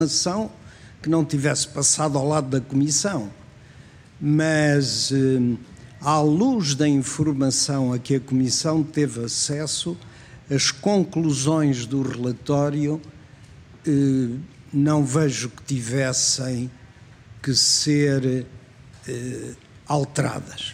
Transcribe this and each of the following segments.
informação que não tivesse passado ao lado da Comissão. Mas, à luz da informação a que a Comissão teve acesso, as conclusões do relatório não vejo que tivessem que ser alteradas.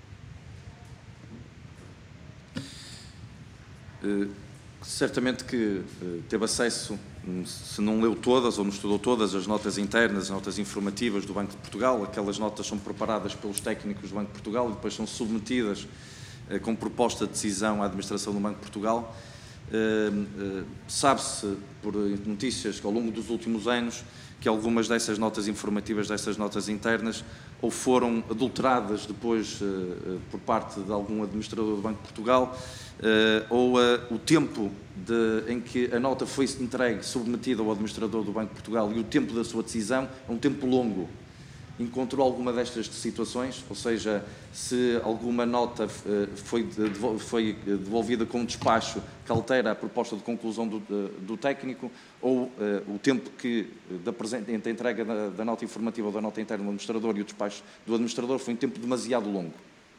Certamente que teve acesso, se não leu todas ou não estudou todas as notas internas, as notas informativas do Banco de Portugal. Aquelas notas são preparadas pelos técnicos do Banco de Portugal e depois são submetidas com proposta de decisão à administração do Banco de Portugal. Sabe-se por notícias que ao longo dos últimos anos que algumas dessas notas informativas, dessas notas internas, ou foram adulteradas depois por parte de algum administrador do Banco de Portugal, ou o tempo em que a nota foi entregue, submetida ao administrador do Banco de Portugal, e o tempo da sua decisão é um tempo longo. Encontrou alguma destas situações? Ou seja, se alguma nota foi devolvida com um despacho que altera a proposta de conclusão do técnico, ou o tempo entre a entrega da nota informativa ou da nota interna do administrador e o despacho do administrador foi um tempo demasiado longo?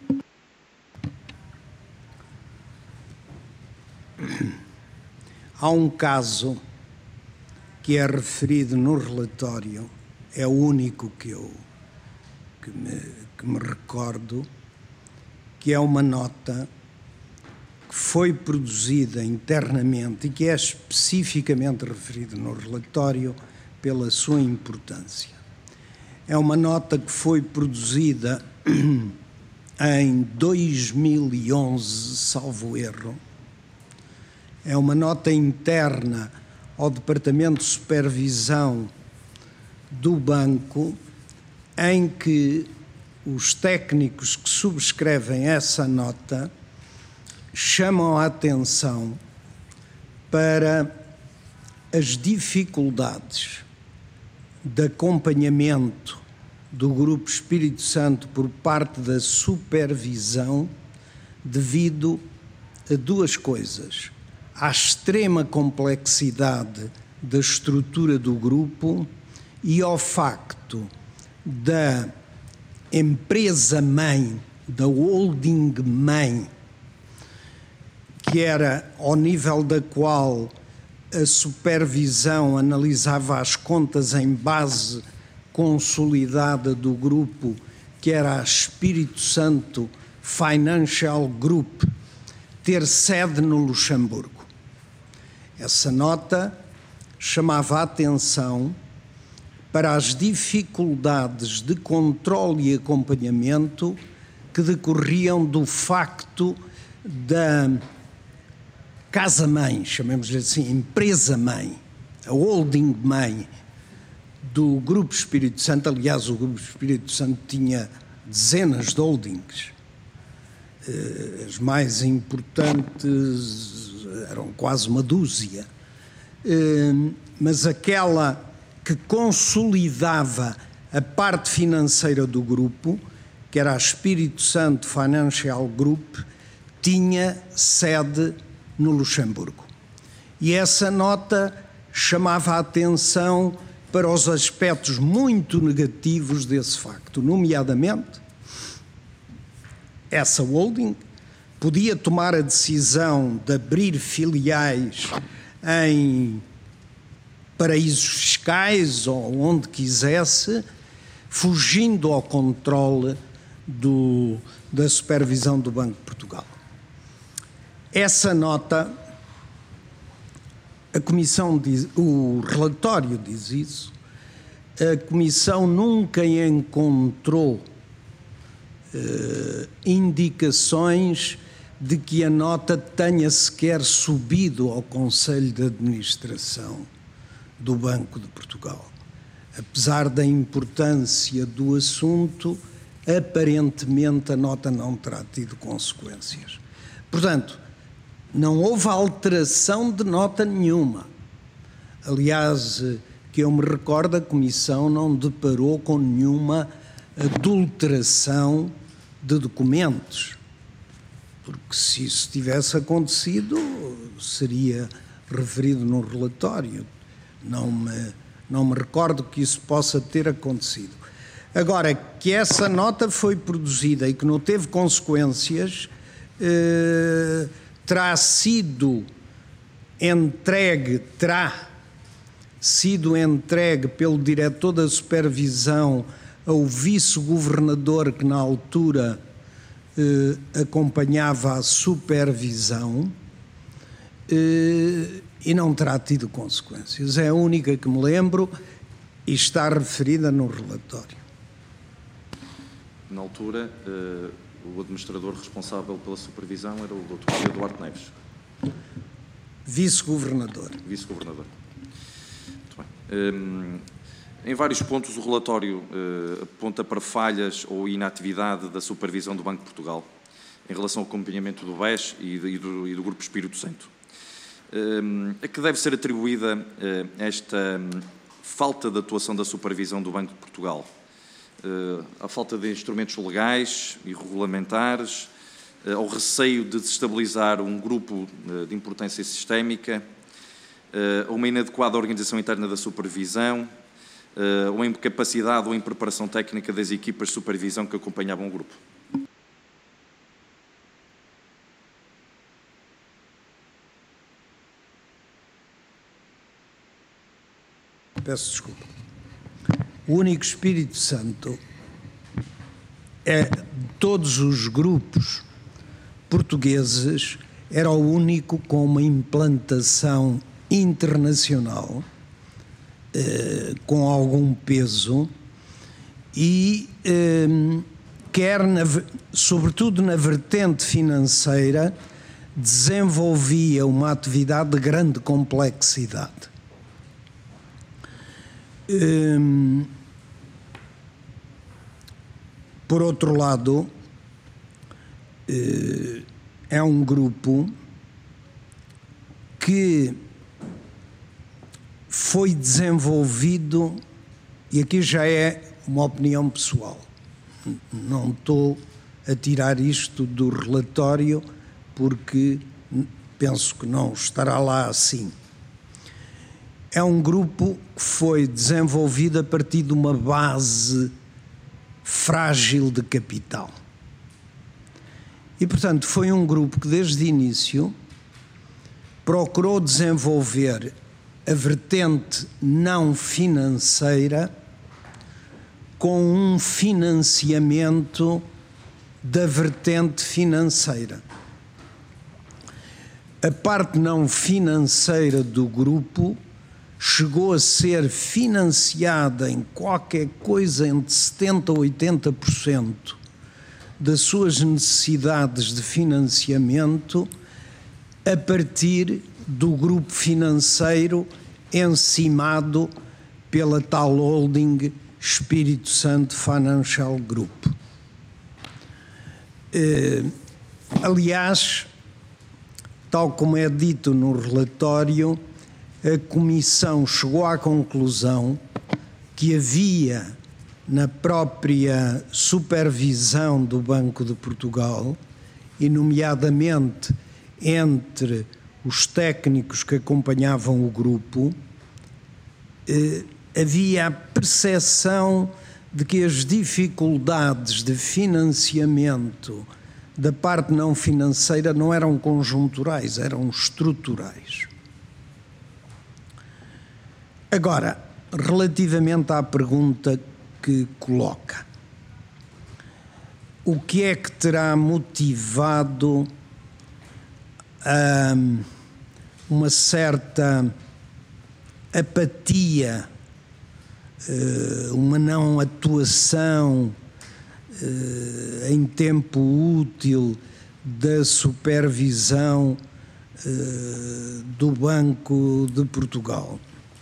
Há um caso que é referido no relatório, é o único que me recordo, que é uma nota que foi produzida internamente e que é especificamente referido no relatório pela sua importância. É uma nota que foi produzida em 2011, salvo erro. É uma nota interna ao Departamento de Supervisão do Banco, em que os técnicos que subscrevem essa nota chamam a atenção para as dificuldades de acompanhamento do Grupo Espírito Santo por parte da supervisão devido a duas coisas: à extrema complexidade da estrutura do grupo e ao facto da empresa-mãe, da holding-mãe, que era ao nível da qual a supervisão analisava as contas em base consolidada do grupo, que era a Espírito Santo Financial Group, ter sede no Luxemburgo. Essa nota chamava a atenção para as dificuldades de controle e acompanhamento que decorriam do facto da casa-mãe, chamemos-lhe assim, empresa-mãe, a holding-mãe do Grupo Espírito Santo. Aliás, o Grupo Espírito Santo tinha dezenas de holdings. As mais importantes eram quase uma dúzia. Mas aquela que consolidava a parte financeira do grupo, que era a Espírito Santo Financial Group, tinha sede no Luxemburgo. E essa nota chamava a atenção para os aspectos muito negativos desse facto, nomeadamente, essa holding podia tomar a decisão de abrir filiais em paraísos fiscais ou onde quisesse, fugindo ao controle da supervisão do Banco de Portugal. Essa nota, a Comissão diz, o relatório diz isso, a Comissão nunca encontrou indicações de que a nota tenha sequer subido ao Conselho de Administração do Banco de Portugal. Apesar da importância do assunto, aparentemente a nota não terá tido consequências. Portanto, não houve alteração de nota nenhuma. Aliás, que eu me recordo, a Comissão não deparou com nenhuma adulteração de documentos, porque se isso tivesse acontecido, seria referido no relatório. Não me Não me recordo que isso possa ter acontecido. Agora, que essa nota foi produzida e que não teve consequências, terá sido entregue pelo diretor da supervisão ao vice-governador que na altura acompanhava a supervisão, e não terá tido consequências. É a única que me lembro e está referida no relatório. Na altura, o administrador responsável pela supervisão era o Dr. Eduardo Neves. Vice-governador. Vice-governador. Muito bem. Em vários pontos o relatório aponta para falhas ou inatividade da supervisão do Banco de Portugal em relação ao acompanhamento do BES e do Grupo Espírito Santo. A que deve ser atribuída esta falta de atuação da supervisão do Banco de Portugal? A falta de instrumentos legais e regulamentares, ao receio de desestabilizar um grupo de importância sistémica, a uma inadequada organização interna da supervisão, uma incapacidade ou impreparação técnica das equipas de supervisão que acompanhavam o grupo. Peço desculpa. O único Espírito Santo de todos os grupos portugueses era o único com uma implantação internacional, com algum peso, e sobretudo na vertente financeira, desenvolvia uma atividade de grande complexidade. Por outro lado, é um grupo que foi desenvolvido, e aqui já é uma opinião pessoal, não estou a tirar isto do relatório porque penso que não estará lá assim. É um grupo que foi desenvolvido a partir de uma base frágil de capital. E, portanto, foi um grupo que, desde o início, procurou desenvolver a vertente não financeira com um financiamento da vertente financeira. A parte não financeira do grupo chegou a ser financiada em qualquer coisa entre 70% a 80% das suas necessidades de financiamento a partir do grupo financeiro encimado pela tal holding Espírito Santo Financial Group. Aliás, tal como é dito no relatório, a Comissão chegou à conclusão que havia na própria supervisão do Banco de Portugal, e nomeadamente entre os técnicos que acompanhavam o grupo, havia a percepção de que as dificuldades de financiamento da parte não financeira não eram conjunturais, eram estruturais. Agora, relativamente à pergunta que coloca, o que é que terá motivado uma certa apatia, uma não atuação em tempo útil da supervisão do Banco de Portugal?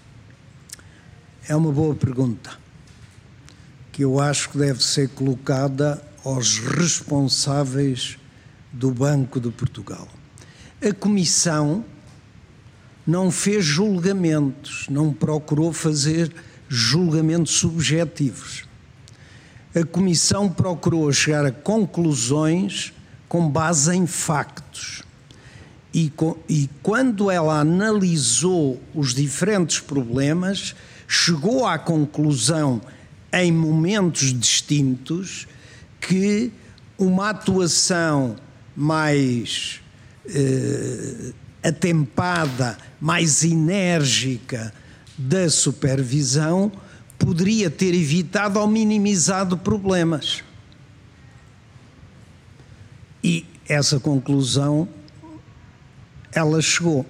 É uma boa pergunta, que eu acho que deve ser colocada aos responsáveis do Banco de Portugal. A Comissão não fez julgamentos, não procurou fazer julgamentos subjetivos. A Comissão procurou chegar a conclusões com base em factos. E quando ela analisou os diferentes problemas, chegou à conclusão, em momentos distintos, que uma atuação mais atempada, mais enérgica da supervisão poderia ter evitado ou minimizado problemas. E essa conclusão ela chegou.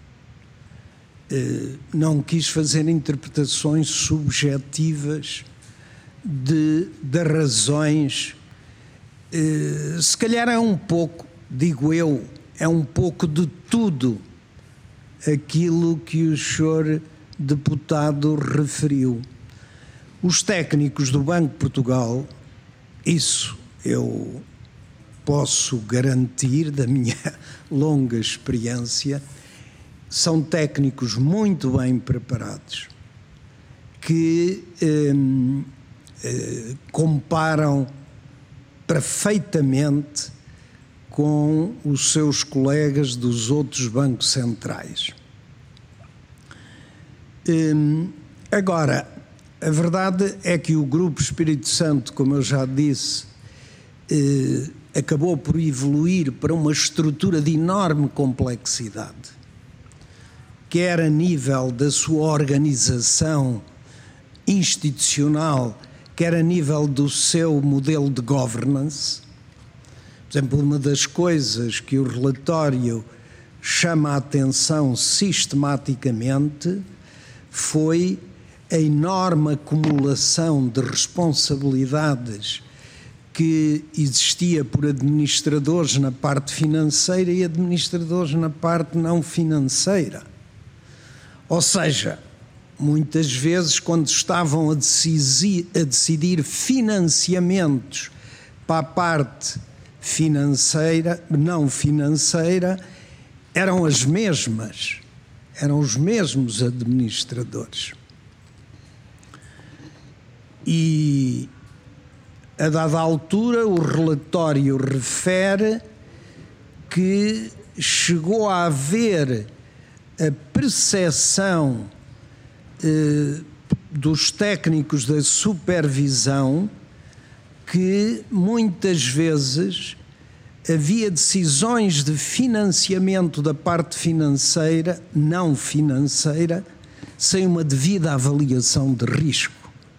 Não quis fazer interpretações subjetivas de razões. Se calhar é um pouco, digo eu, é um pouco de tudo aquilo que o senhor deputado referiu. Os técnicos do Banco de Portugal, isso eu posso garantir da minha longa experiência, são técnicos muito bem preparados, que comparam perfeitamente com os seus colegas dos outros bancos centrais. Agora, a verdade é que o Grupo Espírito Santo, como eu já disse, acabou por evoluir para uma estrutura de enorme complexidade, quer a nível da sua organização institucional, quer a nível do seu modelo de governance. Por exemplo, uma das coisas que o relatório chama a atenção sistematicamente foi a enorme acumulação de responsabilidades que existia por administradores na parte financeira e administradores na parte não financeira. Ou seja, muitas vezes, quando estavam a decidir financiamentos para a parte financeira, não financeira, eram os mesmos administradores. E, a dada altura, o relatório refere que chegou a haver a percepção dos técnicos da supervisão que muitas vezes havia decisões de financiamento da parte financeira, não financeira, sem uma devida avaliação de risco.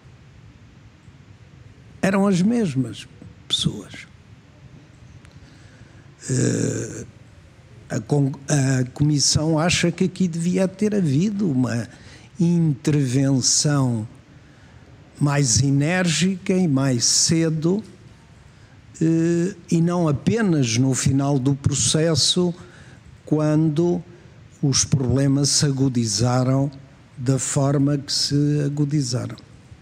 Eram as mesmas pessoas. A Comissão acha que aqui devia ter havido uma intervenção mais enérgica e mais cedo, e não apenas no final do processo, quando os problemas se agudizaram da forma que se agudizaram.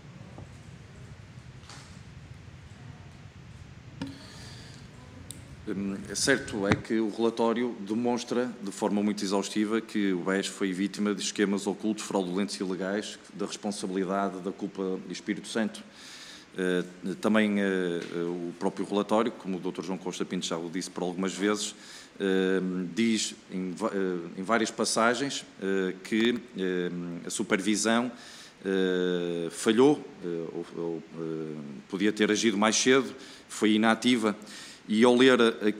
Certo é que o relatório demonstra de forma muito exaustiva que o BES foi vítima de esquemas ocultos, fraudulentos e ilegais, da responsabilidade da culpa de Espírito Santo. Também o próprio relatório, como o Dr. João Costa Pinto já o disse por algumas vezes, diz em várias passagens que a supervisão falhou, ou podia ter agido mais cedo, foi inativa. E ao ler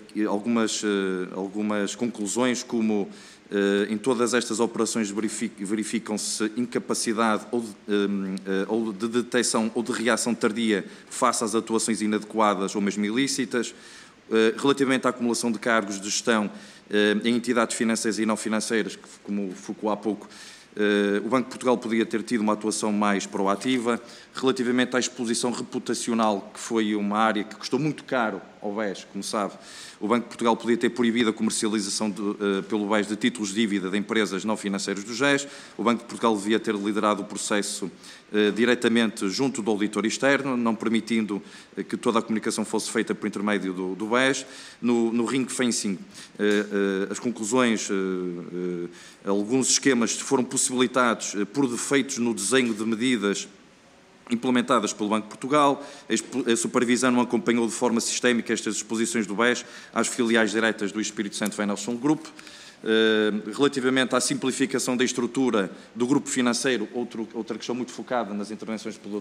algumas conclusões, como em todas estas operações verificam-se incapacidade ou de detecção ou de reação tardia face às atuações inadequadas ou mesmo ilícitas, relativamente à acumulação de cargos de gestão em entidades financeiras e não financeiras, como focou há pouco, o Banco de Portugal podia ter tido uma atuação mais proativa. Relativamente à exposição reputacional, que foi uma área que custou muito caro ao BES, como sabe, o Banco de Portugal podia ter proibido a comercialização pelo BES de títulos de dívida de empresas não financeiras do GES. O Banco de Portugal devia ter liderado o processo diretamente junto do auditor externo, não permitindo que toda a comunicação fosse feita por intermédio do BES. No ring fencing, as conclusões, alguns esquemas foram possibilitados por defeitos no desenho de medidas implementadas pelo Banco de Portugal. A supervisão não acompanhou de forma sistémica estas exposições do BES às filiais diretas do Espírito Santo Financial Group. Relativamente à simplificação da estrutura do grupo financeiro, outra questão muito focada nas intervenções pelo